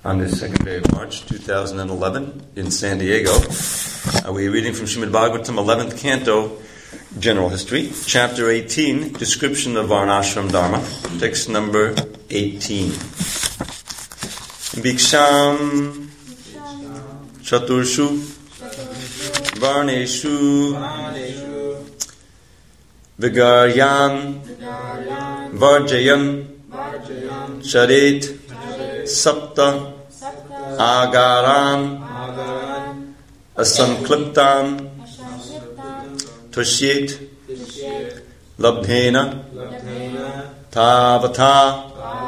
On this second day of March 2011 in San Diego. We are reading from Srimad Bhagavatam, 11th Canto, General History, Chapter 18, Description of Varnashram Dharma, text number 18. Bhiksham Chaturshu Varneshu Vigaryan Varjayam Charit Sapta Agaran Asankliptam Tushyet Labdhena Tavata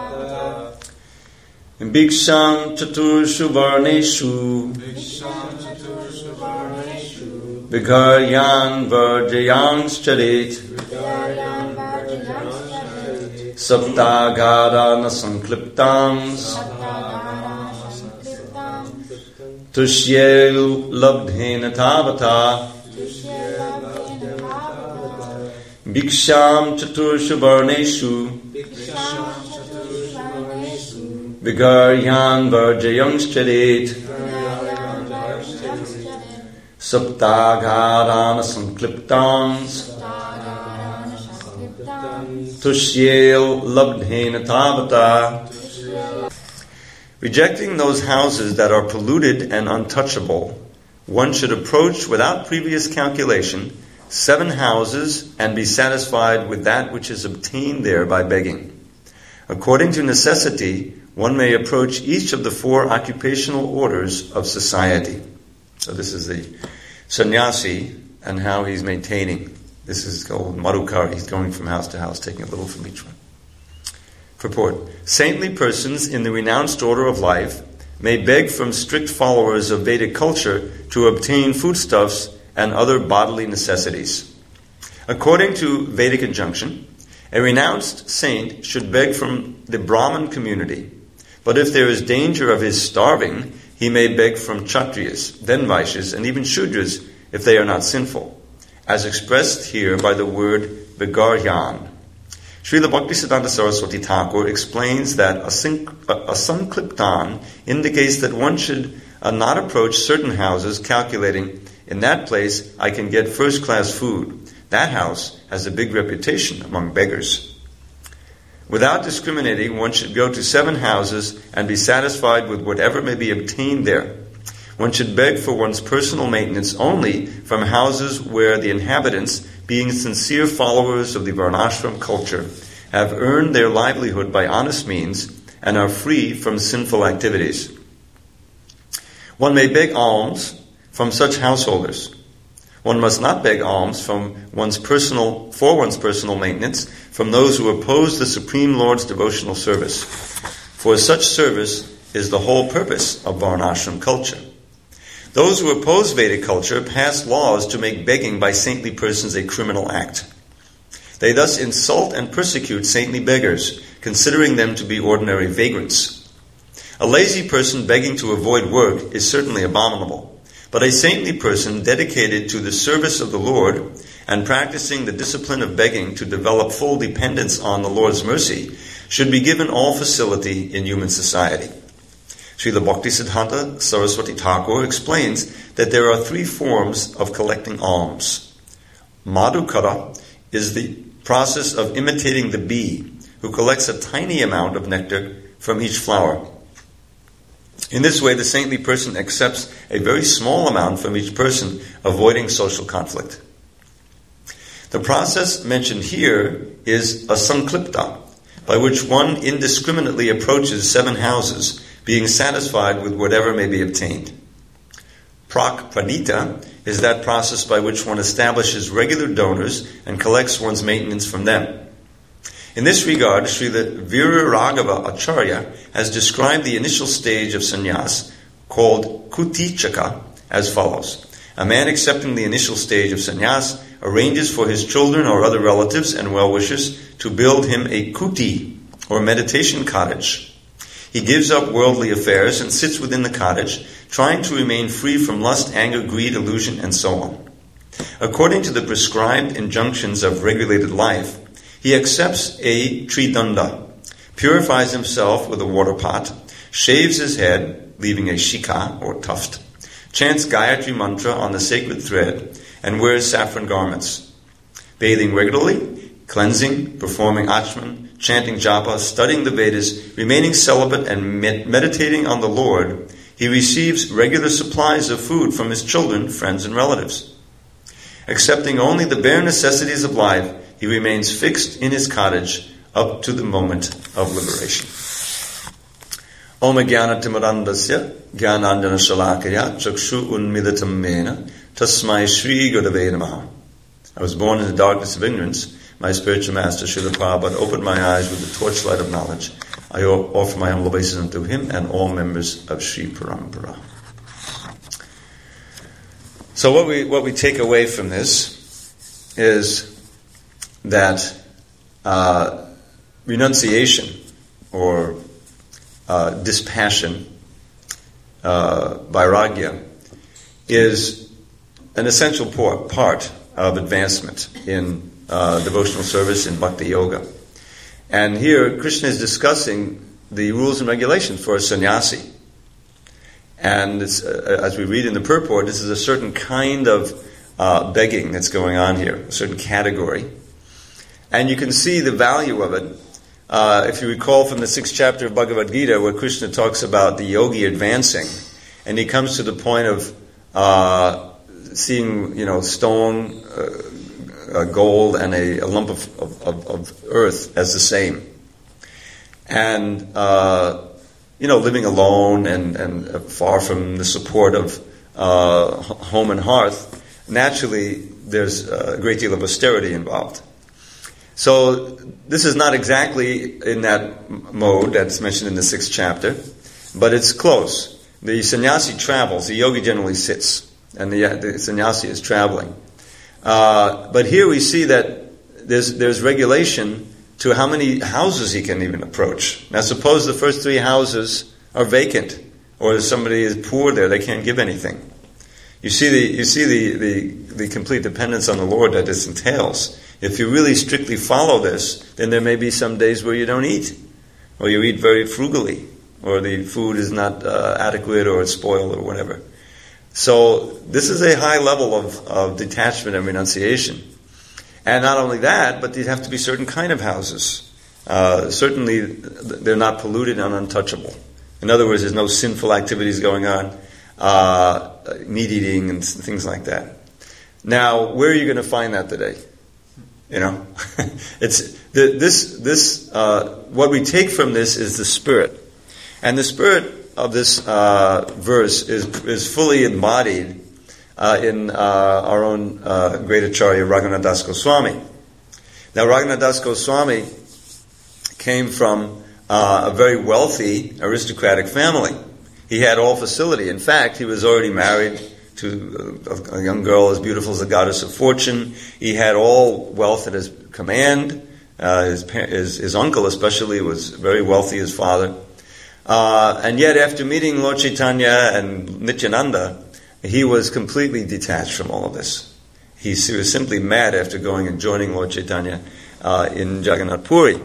Bhiksham Chaturshu Varneshu Vigaryan Varjayans Charit Saptagaran Asankliptams Tushyel Labdhena Tavata Bhiksham Chaturshu Varneshu Vigaryan Varjayans Charit Saptagaran Asankliptams Tushyel Labdhena Tavata. Rejecting those houses that are polluted and untouchable, one should approach without previous calculation 7 houses and be satisfied with that which is obtained there by begging. According to necessity, one may approach each of the 4 occupational orders of society. So this is the sannyasi and how he's maintaining. This is called Madhukar. He's going from house to house, taking a little from each one. Purport. Saintly persons in the renounced order of life may beg from strict followers of Vedic culture to obtain foodstuffs and other bodily necessities. According to Vedic injunction, a renounced saint should beg from the Brahmin community, but if there is danger of his starving, he may beg from Kshatriyas, then Vaishyas, and even Shudras if they are not sinful, as expressed here by the word Vigaryan. Srila Bhaktisiddhanta Saraswati Thakur explains that asankliptan indicates that one should not approach certain houses calculating, in that place I can get first-class food. That house has a big reputation among beggars. Without discriminating, one should go to 7 houses and be satisfied with whatever may be obtained there. One should beg for one's personal maintenance only from houses where the inhabitants, being sincere followers of the Varnashram culture, have earned their livelihood by honest means and are free from sinful activities. One may beg alms from such householders. One must not beg alms for one's personal maintenance from those who oppose the Supreme Lord's devotional service, for such service is the whole purpose of Varnashram culture. Those who oppose Vedic culture pass laws to make begging by saintly persons a criminal act. They thus insult and persecute saintly beggars, considering them to be ordinary vagrants. A lazy person begging to avoid work is certainly abominable, but a saintly person dedicated to the service of the Lord and practicing the discipline of begging to develop full dependence on the Lord's mercy should be given all facility in human society. Srila Bhaktisiddhanta Saraswati Thakur explains that there are 3 forms of collecting alms. Madhukara is the process of imitating the bee, who collects a tiny amount of nectar from each flower. In this way, the saintly person accepts a very small amount from each person, avoiding social conflict. The process mentioned here is asanklipta, by which one indiscriminately approaches 7 houses, being satisfied with whatever may be obtained. Pranita is that process by which one establishes regular donors and collects one's maintenance from them. In this regard, Srila Viraraghava Acharya has described the initial stage of sannyas, called Kutichaka, as follows. A man accepting the initial stage of sannyas arranges for his children or other relatives and well-wishers to build him a kuti, or meditation cottage. He gives up worldly affairs and sits within the cottage, trying to remain free from lust, anger, greed, illusion, and so on. According to the prescribed injunctions of regulated life, he accepts a tridanda, purifies himself with a water pot, shaves his head, leaving a shikha, or tuft, chants Gayatri mantra on the sacred thread, and wears saffron garments. Bathing regularly, cleansing, performing achman, chanting japa, studying the Vedas, remaining celibate, and meditating on the Lord, he receives regular supplies of food from his children, friends, and relatives. Accepting only the bare necessities of life, he remains fixed in his cottage up to the moment of liberation. Om Jnana Timirandasya Jnanandjana Shalakaya Chakshu Unmilatam Mena Tasmai Shri Gurave Namaha. I was born in the darkness of ignorance. My spiritual master, Srila Prabhupada, opened my eyes with the torchlight of knowledge. I offer my humble obeisance unto him and all members of Sri Parampara. So what we take away from this is that renunciation or dispassion, vairagya, is an essential part of advancement in devotional service in bhakti yoga. And here Krishna is discussing the rules and regulations for a sannyasi. And as we read in the purport, this is a certain kind of begging that's going on here, a certain category. And you can see the value of it. If you recall from the 6th chapter of Bhagavad Gita, where Krishna talks about the yogi advancing, and he comes to the point of seeing, stone, gold, and a lump of earth as the same. And, living alone and far from the support of home and hearth, naturally there's a great deal of austerity involved. So this is not exactly in that mode that's mentioned in the 6th chapter, but it's close. The sannyasi travels, the yogi generally sits, and the sannyasi is traveling. But here we see that there's regulation to how many houses he can even approach. Now suppose the first 3 houses are vacant, or somebody is poor there, they can't give anything. You see the complete dependence on the Lord that this entails. If you really strictly follow this, then there may be some days where you don't eat, or you eat very frugally, or the food is not adequate, or it's spoiled, or whatever. So this is a high level of detachment and renunciation. And not only that, but these have to be certain kind of houses. Certainly they're not polluted and untouchable. In other words, there's no sinful activities going on, meat eating and things like that. Now, where are you going to find that today? It's what we take from this is the spirit. And the spirit of this verse is fully embodied in our own great Acharya Raghunath Das Goswami. Now, Raghunath Das Goswami came from a very wealthy aristocratic family. He had all facility. In fact, he was already married to a young girl as beautiful as the goddess of fortune. He had all wealth at his command. His uncle especially was very wealthy, his father. And yet after meeting Lord Chaitanya and Nityananda, he was completely detached from all of this. He was simply mad after going and joining Lord Chaitanya in Jagannath Puri.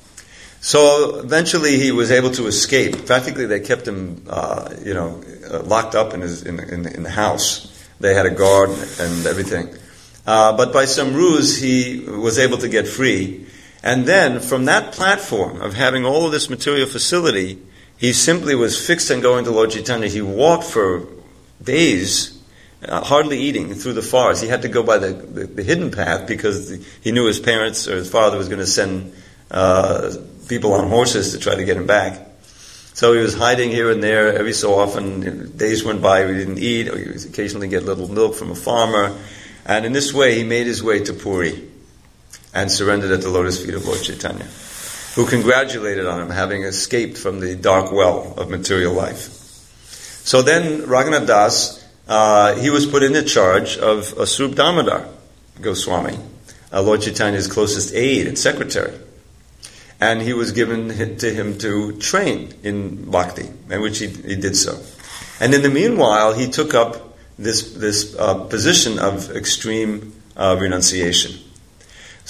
So eventually he was able to escape. Practically they kept him, locked up in the house. They had a guard and everything. But by some ruse he was able to get free. And then from that platform of having all of this material facility, he simply was fixed on going to Lord Chaitanya. He walked for days, hardly eating, through the forest. He had to go by the hidden path because he knew his parents or his father was going to send people on horses to try to get him back. So he was hiding here and there every so often. Days went by, he didn't eat, or he would occasionally get a little milk from a farmer. And in this way, he made his way to Puri and surrendered at the lotus feet of Lord Chaitanya, who congratulated on him having escaped from the dark well of material life. So then Raghunath Das, he was put into charge of Swarup Damodar Goswami, Lord Chaitanya's closest aide and secretary. And he was given to him to train in bhakti, in which he did so. And in the meanwhile, he took up this position of extreme renunciation.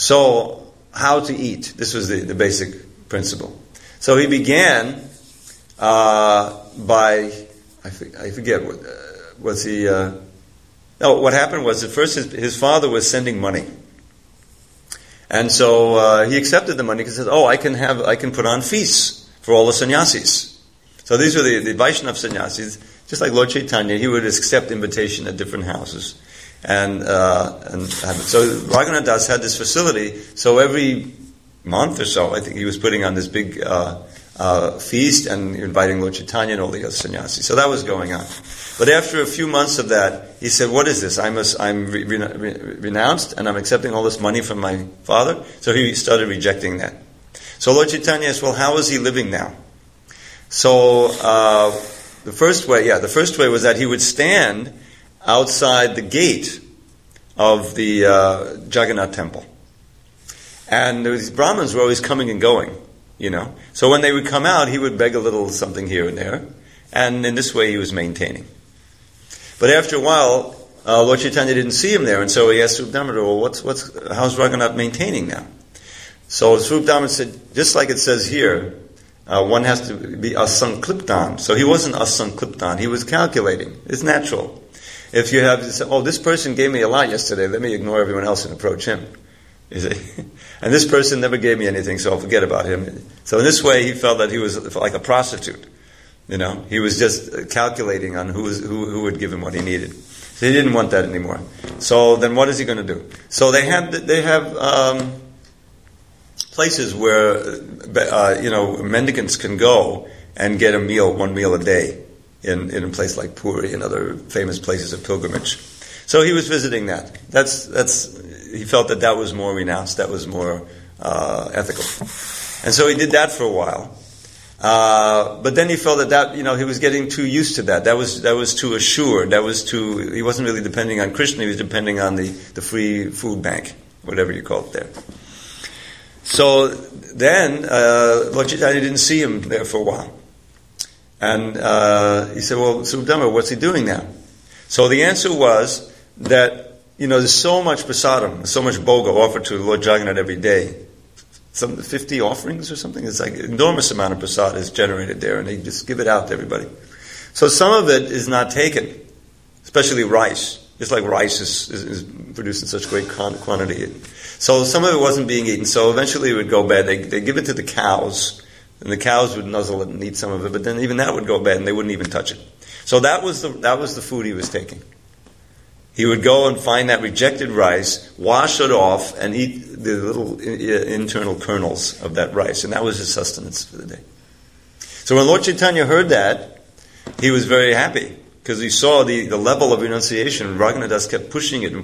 So, how to eat? This was the basic principle. So he began I forget, was he... No, what happened was at first his father was sending money. And so he accepted the money because he said, I can put on feasts for all the sannyasis. So these were the Vaishnav sannyasis. Just like Lord Chaitanya, he would accept invitation at different houses. And so Raghunath Das had this facility, so every month or so, I think he was putting on this big feast and inviting Lord Chaitanya and all the other sannyasis. So that was going on. But after a few months of that, he said, what is this? I'm renounced and I'm accepting all this money from my father. So he started rejecting that. So Lord Chaitanya asked, well, how is he living now? So the first way was that he would stand outside the gate of the Jagannath temple. And these Brahmins were always coming and going, So when they would come out, he would beg a little something here and there. And in this way he was maintaining. But after a while, Lord Chaitanya didn't see him there, and so he asked Swarup Damodar, well, how's Raghunath maintaining now? So Swarup Damodar said, just like it says here, one has to be asankliptan. So he wasn't asankliptan, he was calculating. It's natural. If you have this person gave me a lot yesterday, let me ignore everyone else and approach him. And this person never gave me anything, so I'll forget about him. So in this way, he felt that he was like a prostitute. He was just calculating on who would give him what he needed. So he didn't want that anymore. So then what is he going to do? So they have places where mendicants can go and get one meal a day in a place like Puri and other famous places of pilgrimage. So he was visiting that. He felt that was more renounced, that was more ethical. And so he did that for a while. But then he felt that he was getting too used to that. That was too assured. He wasn't really depending on Krishna, he was depending on the free food bank, whatever you call it there. So then, Lord Chaitanya didn't see him there for a while. And he said, well, Swarup Damodar, what's he doing now? So the answer was that, there's so much prasadam, so much bhoga offered to Lord Jagannath every day. Some 50 offerings or something. It's like an enormous amount of prasad is generated there, and they just give it out to everybody. So some of it is not taken, especially rice. Just like rice is produced in such great quantity. So some of it wasn't being eaten. So eventually it would go bad. They give it to the cows, and the cows would nuzzle it and eat some of it. But then even that would go bad, and they wouldn't even touch it. So that was the food he was taking. He would go and find that rejected rice, wash it off, and eat the little internal kernels of that rice. And that was his sustenance for the day. So when Lord Chaitanya heard that, he was very happy, because he saw the level of renunciation. Raghunath Das kept pushing it.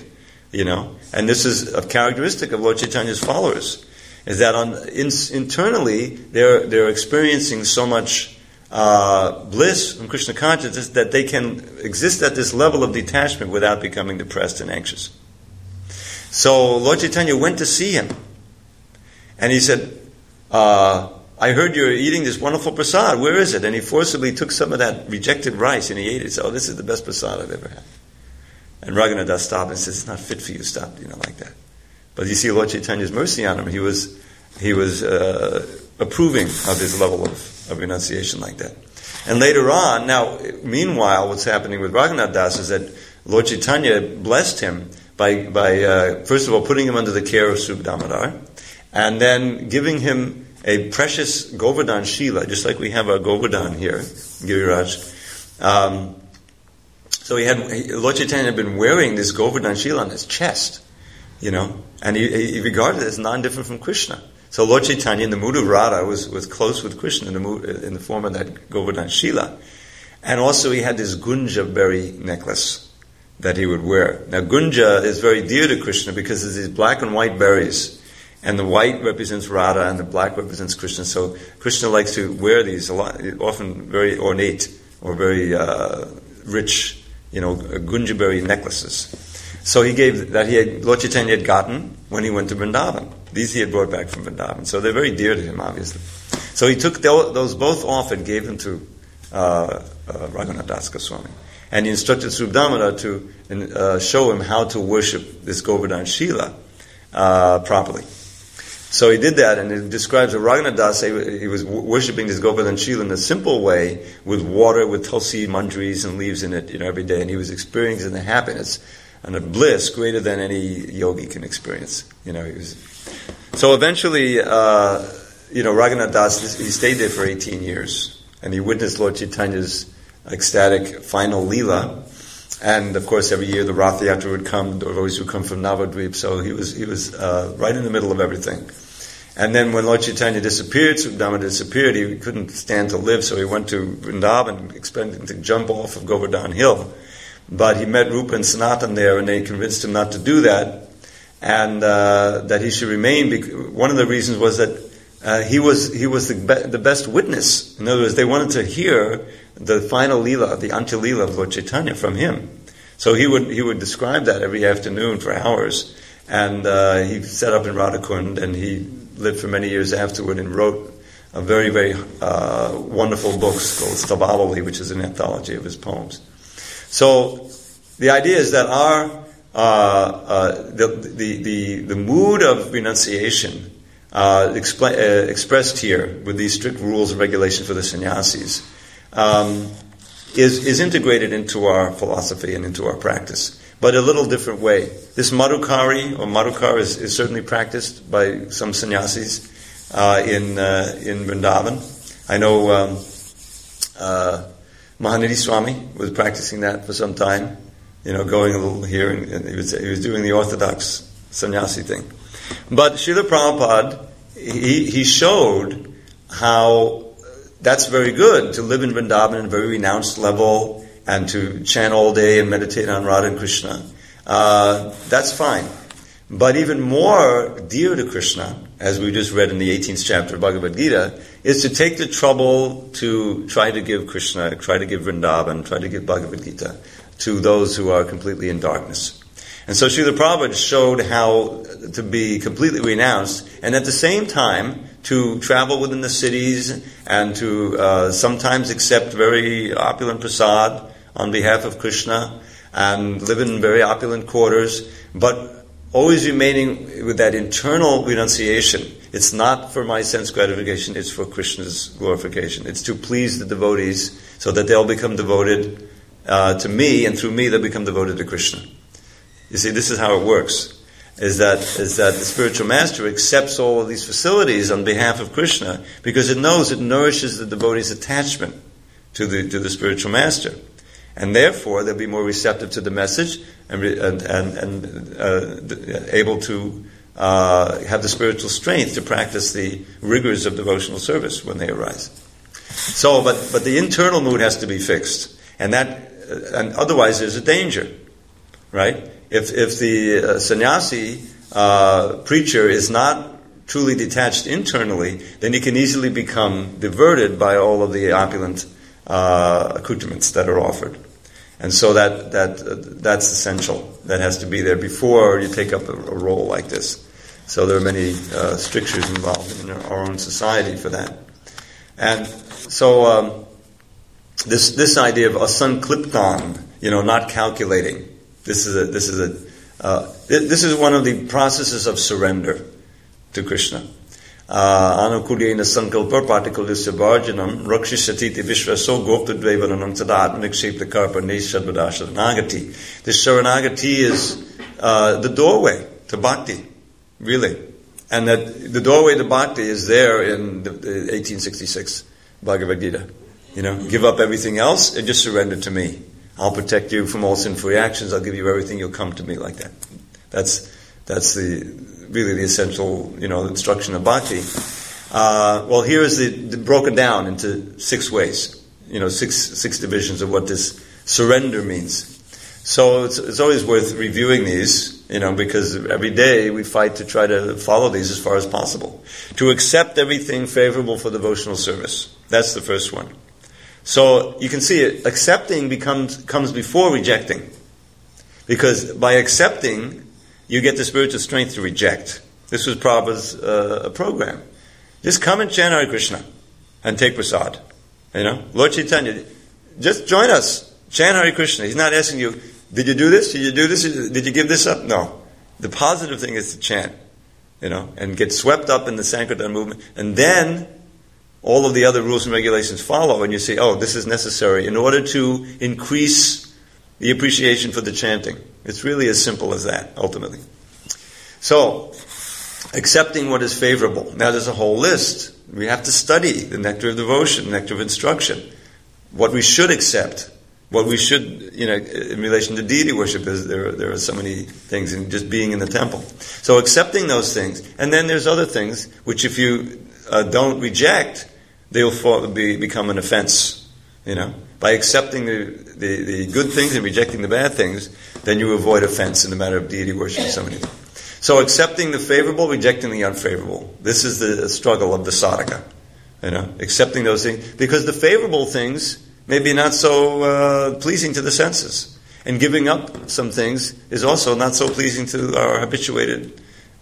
And this is a characteristic of Lord Chaitanya's followers, is that internally they're experiencing so much bliss from Krishna consciousness that they can exist at this level of detachment without becoming depressed and anxious. So Lord Chaitanya went to see him, and he said, I heard you're eating this wonderful prasad. Where is it? And he forcibly took some of that rejected rice and he ate it. So this is the best prasad I've ever had. And Raghunath Das stopped and said, it's not fit for you. Stop, like that. But you see Lord Chaitanya's mercy on him. He was approving of his level of renunciation like that. And later on, meanwhile, what's happening with Raghunath Das is that Lord Chaitanya blessed him by first of all putting him under the care of Swarup Damodar, and then giving him a precious Govardhan Shila, just like we have our Govardhan here, Giriraj. So Lord Chaitanya had been wearing this Govardhan Shila on his chest, and he regarded it as non-different from Krishna. So Lord Chaitanya, in the mood of Radha, was close with Krishna in the form of that Govardhan Shila. And also he had this Gunja berry necklace that he would wear. Now Gunja is very dear to Krishna because it's these black and white berries. And the white represents Radha and the black represents Krishna. So Krishna likes to wear these a lot, often very ornate or very rich, Gunja berry necklaces. So Lord Chaitanya had gotten when he went to Vrindavan. These he had brought back from Vrindavan. So they're very dear to him, obviously. So he took those both off and gave them to Raghunath Das Goswami. And he instructed Swarup Damodar to show him how to worship this Govardhan Shila properly. So he did that, and it describes a Raghunath Das. He was worshipping this Govardhan Shila in a simple way, with water, with tulsi manjaris and leaves in it, every day, and he was experiencing the happiness and a bliss greater than any yogi can experience. So eventually, Raghunath Das, he stayed there for 18 years, and he witnessed Lord Chaitanya's ecstatic final Leela. And of course, every year the Rath Yatra would come, devotees would come from Navadvip, so he was right in the middle of everything. And then when Lord Chaitanya disappeared, Sudama disappeared, he couldn't stand to live, so he went to Vrindavan, expecting to jump off of Govardhan Hill. But he met Rupa and Sanatan there, and they convinced him not to do that, and that he should remain. One of the reasons was that he was the best witness. In other words, they wanted to hear the final Leela, the Antya Leela of Lord Chaitanya from him. So he would describe that every afternoon for hours. And he set up in Radhakund, and he lived for many years afterward and wrote a very, very wonderful book called Stavavali, which is an anthology of his poems. So the idea is that the mood of renunciation expressed here with these strict rules and regulations for the sannyasis is integrated into our philosophy and into our practice, but a little different way. This Madhukari or Madhukar is certainly practiced by some sannyasis in Vrindavan. I know Mahanidhi Swami was practicing that for some time, going a little here, and he was doing the orthodox sannyasi thing. But Srila Prabhupada, he showed how that's very good, to live in Vrindavan at a very renounced level and to chant all day and meditate on Radha and Krishna. That's fine. But even more dear to Krishna, as we just read in the 18th chapter of Bhagavad Gita, is to take the trouble to try to give Krishna, try to give Vrindavan, try to give Bhagavad Gita to those who are completely in darkness. And so Srila Prabhupada showed how to be completely renounced, and at the same time to travel within the cities and to sometimes accept very opulent prasad on behalf of Krishna and live in very opulent quarters, but always remaining with that internal renunciation. It's not for my sense gratification, it's for Krishna's glorification. It's to please the devotees so that they'll become devoted to me, and through me they'll become devoted to Krishna. You see, this is how it works. Is that the spiritual master accepts all of these facilities on behalf of Krishna because it knows it nourishes the devotee's attachment to the spiritual master, and therefore they'll be more receptive to the message and able to have the spiritual strength to practice the rigors of devotional service when they arise. So, but the internal mood has to be fixed, and otherwise there's a danger, right? If the sannyasi preacher is not truly detached internally, then he can easily become diverted by all of the opulent accoutrements that are offered. And so that's essential. That has to be there before you take up a role like this. So there are many strictures involved in our own society for that. And so this idea of asankliptan, not calculating. This is one of the processes of surrender to Krishna. Anukudena sankalpa partikulisya bharjanam rakshishati vishvaso goptadvevaranam tadat nikshipta karpa nishadvada sharanagati. This sharanagati is the doorway to bhakti, really. And that the doorway to bhakti is there in the 1866 Bhagavad Gita. Give up everything else and just surrender to me. I'll protect you from all sinful reactions. I'll give you everything. You'll come to me like that. That's really the essential, instruction of bhakti. Well, here is the broken down into 6 ways. Six divisions of what this surrender means. So it's always worth reviewing these, because every day we fight to try to follow these as far as possible. To accept everything favorable for devotional service. That's the first one. So you can see it, accepting comes before rejecting. Because by accepting, you get the spiritual strength to reject. This was Prabhupada's program. Just come and chant Hare Krishna and take prasad. Lord Chaitanya, just join us. Chant Hare Krishna. He's not asking you, did you do this? Did you do this? Did you give this up? No. The positive thing is to chant. and get swept up in the Sankirtan movement, and then all of the other rules and regulations follow, and you say, oh, this is necessary in order to increase the appreciation for the chanting. It's really as simple as that, ultimately. So, accepting what is favorable. Now there's a whole list. We have to study the nectar of devotion, nectar of instruction, what we should accept, what we should, in relation to deity worship, there are so many things in just being in the temple. So accepting those things. And then there's other things, which if you don't reject, they'll become an offense, By accepting the good things and rejecting the bad things, then you avoid offense in the matter of deity worship and so many things. So accepting the favorable, rejecting the unfavorable. This is the struggle of the sadhaka. Accepting those things. Because the favorable things may be not so pleasing to the senses. And giving up some things is also not so pleasing to our habituated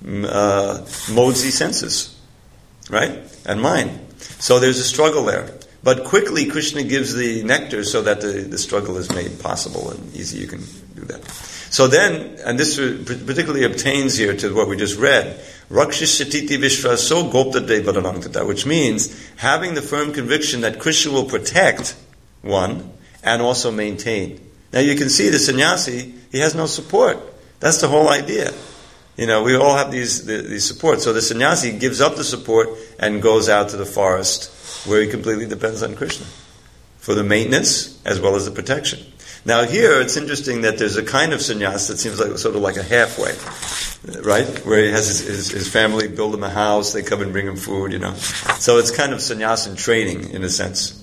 modesy senses. Right? And mind. So there's a struggle there. But quickly Krishna gives the nectar so that the struggle is made possible and easy. You can do that. So then, and this particularly obtains here to what we just read, Rakshishititi Vishvaso Gopta Devaranangtata, which means having the firm conviction that Krishna will protect one and also maintain. Now you can see the sannyasi, he has no support. That's the whole idea. We all have these support. So the sannyasi gives up the support and goes out to the forest where he completely depends on Krishna for the maintenance as well as the protection. Now here, it's interesting that there's a kind of sannyas that seems like sort of like a halfway, right? Where he has his family build him a house, they come and bring him food, So it's kind of sannyas in training, in a sense.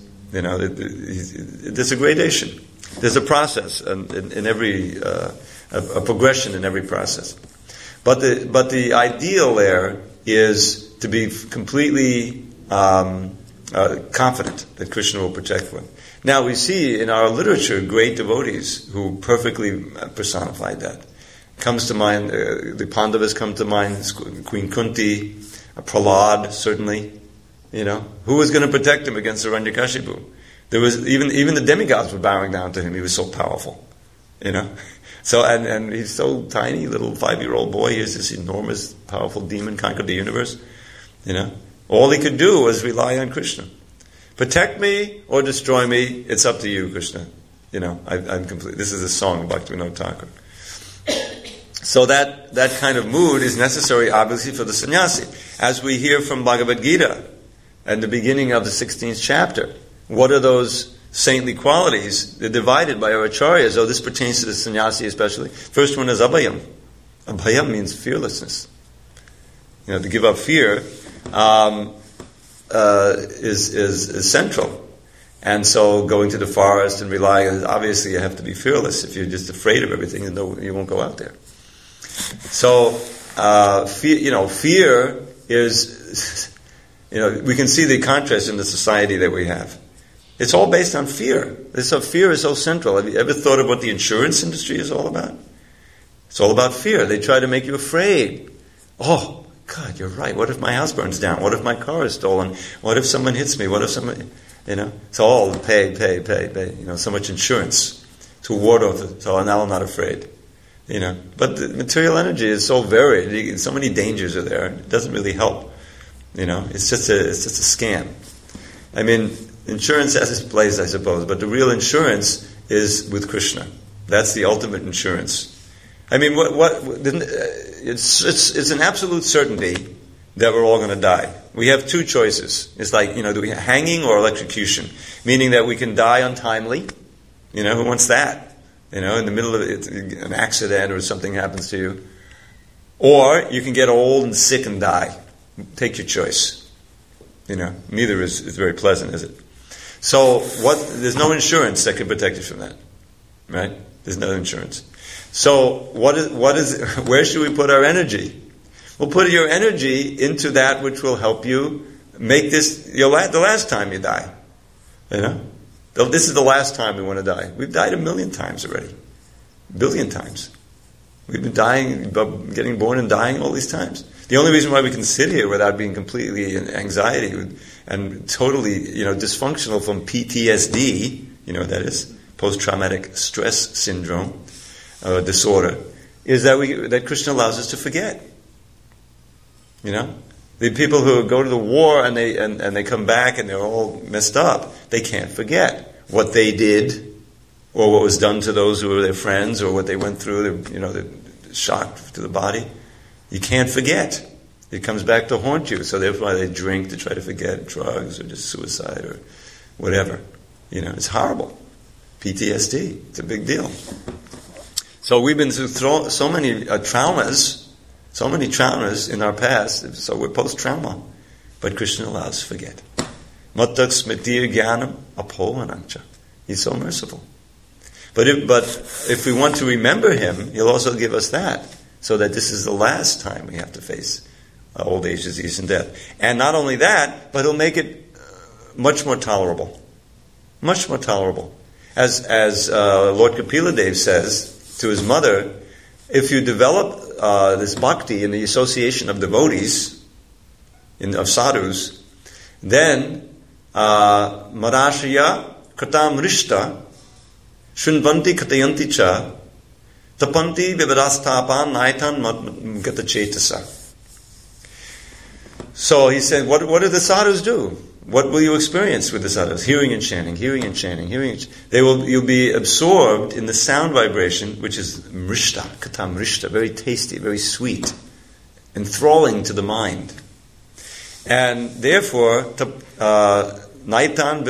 There's a gradation. There's a process in every, a progression in every process. But the ideal there is to be completely confident that Krishna will protect one. Now we see in our literature great devotees who perfectly personified that. Comes to mind, the Pandavas come to mind, Queen Kunti, Prahlad, certainly. Who was going to protect him against Hiranyakashipu? There was even the demigods were bowing down to him. He was so powerful, So and he's so tiny, little 5-year-old boy. Here's this enormous, powerful demon conquered the universe. All he could do was rely on Krishna. Protect me or destroy me, it's up to you, Krishna. I'm complete. This is a song of Bhaktivinoda Thakur. So that kind of mood is necessary, obviously, for the sannyasi. As we hear from Bhagavad Gita at the beginning of the 16th chapter, what are those saintly qualities? They're divided by our acharyas. This pertains to the sannyasi especially. First one is abhayam. Abhayam means fearlessness. To give up fear is central. And so going to the forest and relying, obviously you have to be fearless. If you're just afraid of everything, you won't go out there. So, fear is, we can see the contrast in the society that we have. It's all based on fear. Fear is so central. Have you ever thought of what the insurance industry is all about? It's all about fear. They try to make you afraid. Oh, God, you're right. What if my house burns down? What if my car is stolen? What if someone hits me? What if someone, it's all pay, so much insurance to ward off it. So now I'm not afraid, But the material energy is so varied. So many dangers are there. It doesn't really help, It's just a scam. Insurance has its place, I suppose, but the real insurance is with Krishna. That's the ultimate insurance. It's an absolute certainty that we're all going to die. We have two choices. It's like, do we hanging or electrocution? Meaning that we can die untimely. Who wants that? In the middle of an accident or something happens to you. Or you can get old and sick and die. Take your choice. Neither is very pleasant, is it? So there's no insurance that can protect you from that. Right? There's no insurance. So where should we put our energy? We'll put your energy into that which will help you make this the last time you die. This is the last time we want to die. We've died 1,000,000 times already. 1 billion times. We've been dying, getting born and dying all these times. The only reason why we can sit here without being completely in anxiety and totally, dysfunctional from PTSD, that is, post-traumatic stress syndrome disorder, is that Krishna allows us to forget. You know? The people who go to the war and they come back and they're all messed up, they can't forget what they did or what was done to those who were their friends or what they went through, the shock to the body. You can't forget. It comes back to haunt you. So therefore they drink to try to forget, drugs or just suicide or whatever. It's horrible. PTSD. It's a big deal. So we've been through so many traumas in our past, so we're post-trauma. But Krishna allows forget. Mattak smitir jnanam apovanancha. He's so merciful. But if we want to remember him, he'll also give us that, so that this is the last time we have to face old age, disease, and death. And not only that, but he'll make it much more tolerable. Much more tolerable. As Lord Kapila Dev says to his mother, if you develop this bhakti in the association of devotees, of sadhus, then marashaya katam rishta shunvanti katayanti cha tapanti vivadastapan naitan gata chetasa. So he said, what do the sadhus do? What will you experience with the sadhus? Hearing and chanting, hearing and chanting, hearing and chanting. You'll be absorbed in the sound vibration, which is mrishta, katam mrishta, very tasty, very sweet, enthralling to the mind. And therefore, naitan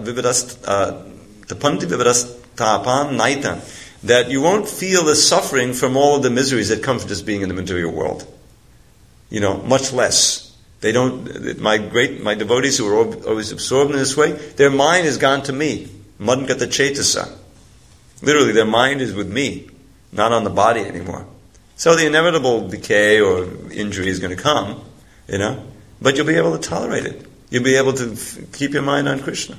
tapanti vivadastapan naitan, that you won't feel the suffering from all of the miseries that come from just being in the material world. Much less. They don't. My devotees who are always absorbed in this way, their mind has gone to me. Madgata chetasa. Literally, their mind is with me, not on the body anymore. So the inevitable decay or injury is going to come, but you'll be able to tolerate it. You'll be able to keep your mind on Krishna,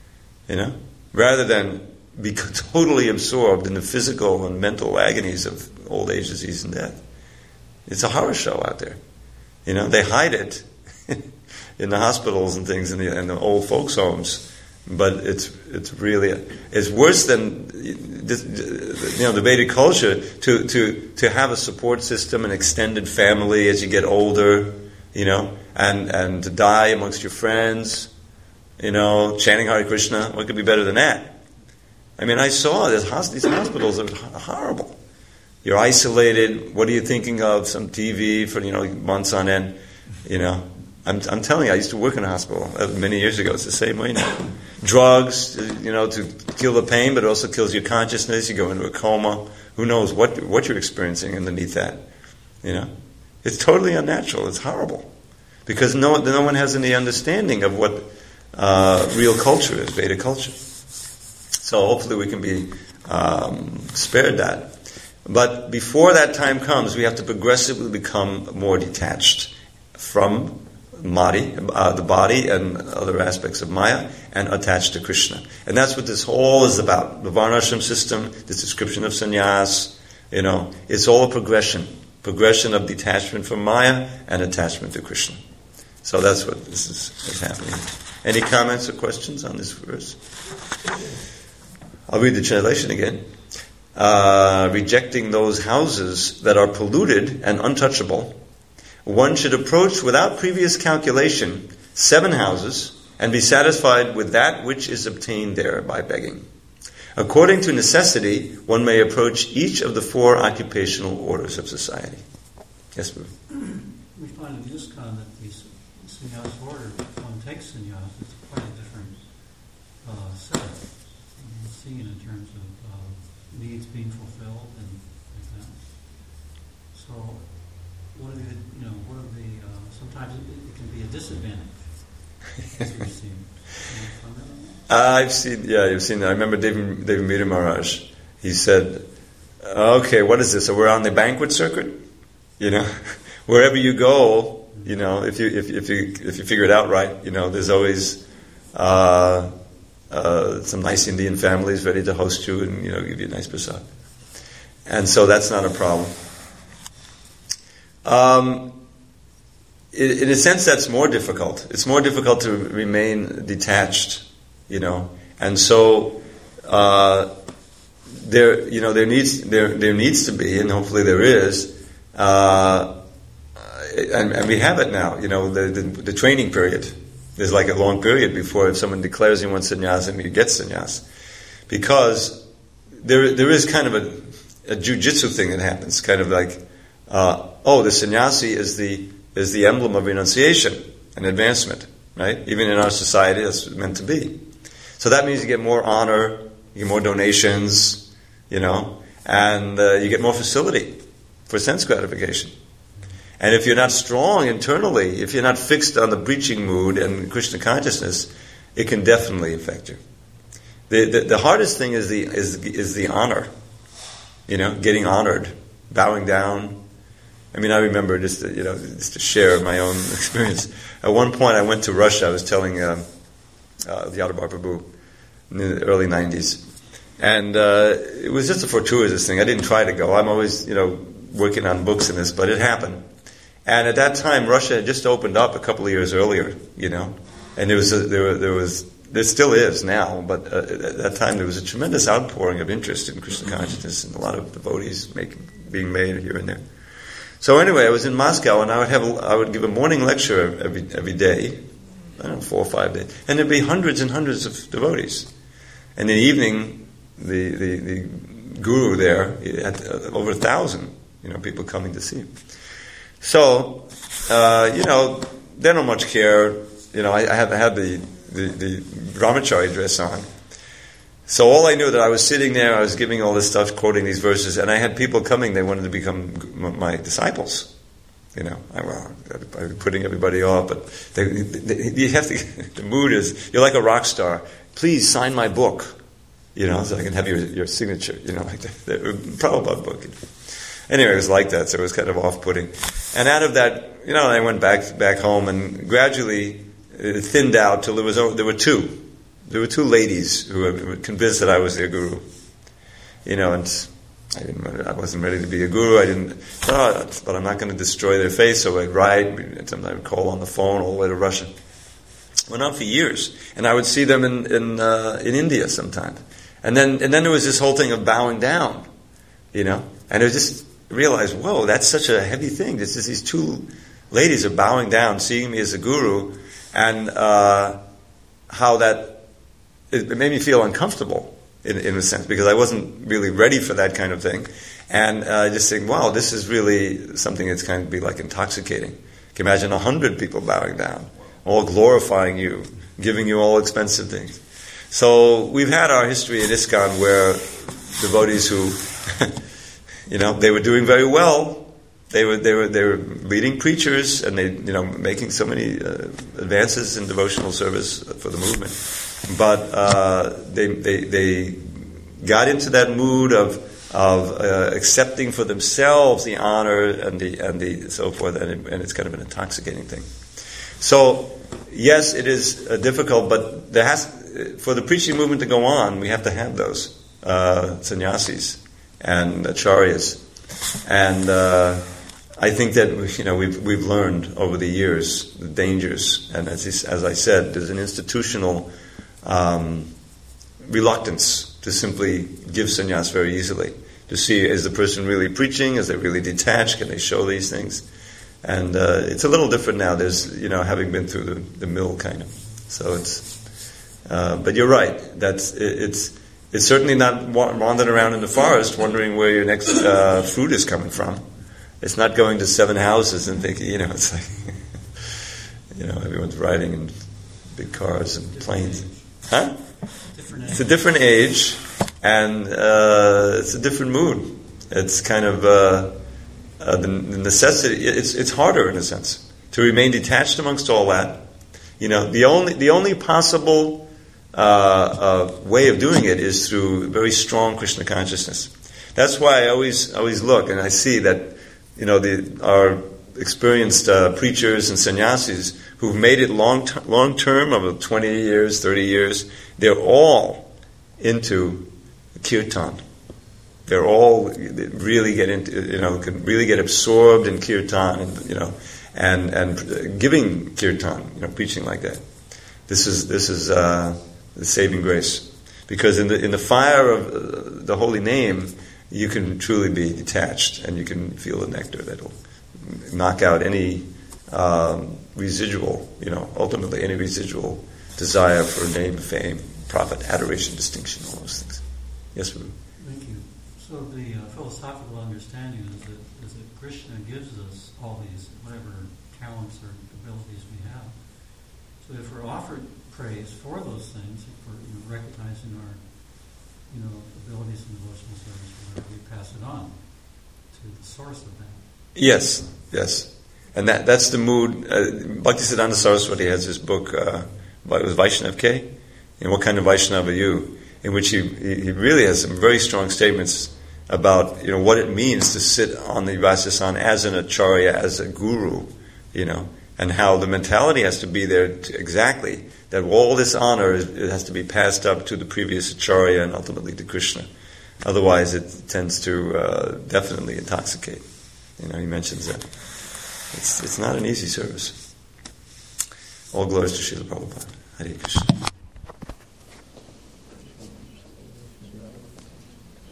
rather than be totally absorbed in the physical and mental agonies of old age, disease, and death. It's a horror show out there. They hide it in the hospitals and things in the old folks' homes, but it's worse than the Vedic culture to have a support system, an extended family as you get older, and to die amongst your friends, chanting Hare Krishna. What could be better than that? I mean, I saw these hospitals are horrible. You're isolated. What are you thinking of? Some TV for months on end. I'm telling you, I used to work in a hospital many years ago. It's the same way now. Drugs, to kill the pain, but it also kills your consciousness. You go into a coma. Who knows what you're experiencing underneath that? It's totally unnatural. It's horrible because no one has any understanding of what real culture is, Vedic culture. So hopefully we can be spared that. But before that time comes, we have to progressively become more detached from the body and other aspects of Maya, and attached to Krishna. And that's what this whole is about. The Varnashram system, this description of sannyas, it's all a progression of detachment from Maya and attachment to Krishna. So that's what this is happening. Any comments or questions on this verse? I'll read the translation again. Rejecting those houses that are polluted and untouchable, one should approach without previous calculation 7 houses and be satisfied with that which is obtained there by begging. According to necessity, one may approach each of the 4 occupational orders of society. Yes, Prabhu. We find in ISKCON that the sannyas order, if one takes sannyas, it's quite a different setup. Seen in terms of needs being fulfilled and like that. So, what are the sometimes it can be a disadvantage. As we've seen. I've seen, you've seen that. I remember David Meera Maharaj. He said, "Okay, what is this? So we're on the banquet circuit, wherever you go, if you figure it out right, there's always some nice Indian families ready to host you and give you a nice prasad, and so that's not a problem. In a sense, that's more difficult. It's more difficult to remain detached, and so there needs to be, and hopefully there is, a and we have it now. The training period. There's like a long period before if someone declares he wants sannyas and he gets sannyas, because there is kind of a jujitsu thing that happens, kind of like, the sannyasi is the emblem of renunciation and advancement, right? Even in our society, that's meant to be. So that means you get more honor, you get more donations, and you get more facility for sense gratification. And if you're not strong internally, if you're not fixed on the preaching mood and Krishna consciousness, it can definitely affect you. The hardest thing is the honor, getting honored, bowing down. I mean, I remember just to share my own experience. At one point, I went to Russia. I was telling the Yadabar Prabhu in the early 90s. And it was just a fortuitous thing. I didn't try to go. I'm always, working on books in this, but it happened. And at that time, Russia had just opened up a couple of years earlier, and there still is now, but at that time there was a tremendous outpouring of interest in Krishna consciousness and a lot of devotees being made here and there. So anyway, I was in Moscow, and I would give a morning lecture every day, 4 or 5 days, and there'd be hundreds and hundreds of devotees. And in the evening, the guru there had over 1,000, people coming to see him. So, they don't much care. I had the brahmachari dress on. So all I knew that I was sitting there, I was giving all this stuff, quoting these verses, and I had people coming, they wanted to become my disciples. I was putting everybody off, but you have to, the mood is, you're like a rock star. Please sign my book, so I can have your signature, like the Prabhupada book. Anyway, it was like that, so it was kind of off-putting. And out of that, I went back home, and gradually it thinned out till there were two. There were two ladies who were convinced that I was their guru. And I wasn't ready to be a guru. But I'm not going to destroy their faith, so I'd write, sometimes I would call on the phone all the way to Russia. Went on for years, and I would see them in India sometimes. And then there was this whole thing of bowing down, and it was just realized, whoa, that's such a heavy thing. These two ladies are bowing down, seeing me as a guru, and how that it made me feel uncomfortable in a sense, because I wasn't really ready for that kind of thing, and just saying, wow, this is really something that's kind of be like intoxicating. You can imagine 100 people bowing down, all glorifying you, giving you all expensive things. So we've had our history in ISKCON where devotees who they were doing very well. They were leading preachers, and they making so many advances in devotional service for the movement. But they got into that mood of accepting for themselves the honor and the so forth, and it's kind of an intoxicating thing. So yes, it is difficult, but for the preaching movement to go on, we have to have those sannyasis and acharyas, and I think that we've learned over the years the dangers, and as I said, there's an institutional reluctance to simply give sannyas very easily. To see, is the person really preaching? Is they really detached? Can they show these things? And it's a little different now. There's having been through the mill kind of. So it's, but you're right. It's certainly not wandering around in the forest wondering where your next fruit is coming from. It's not going to 7 houses and thinking, it's like, everyone's riding in big cars and planes. Huh? It's a different age, and it's a different mood. It's kind of the necessity. It's harder in a sense to remain detached amongst all that. The only possible way of doing it is through very strong Krishna consciousness. That's why I always look and I see that our experienced preachers and sannyasis who've made it long term, over 20 years, 30 years, they're all into kirtan. They're all really get into, can really get absorbed in kirtan, and giving kirtan, preaching like that. This is the saving grace, because in the fire of the holy name, you can truly be detached, and you can feel the nectar that'll knock out any residual, ultimately any residual desire for name, fame, profit, adoration, distinction, all those things. Yes, Prabhu? Thank you. So the philosophical understanding is that Krishna gives us all these, whatever talents or abilities we have. So if we're offered praise for those things, if we're recognizing our abilities in devotional service, whatever, we pass it on to the source of that. Yes. And that's the mood. Bhaktisiddhanta Saraswati has this book, was Vaishnav K? And what kind of Vaishnav are you? In which he really has some very strong statements about what it means to sit on the Vajrasasan as an acharya, as a guru, and how the mentality has to be there exactly, that all this honor it has to be passed up to the previous acharya and ultimately to Krishna. Otherwise it tends to definitely intoxicate. He mentions that. It's not an easy service. All glories to Srila Prabhupada. Hare Krishna.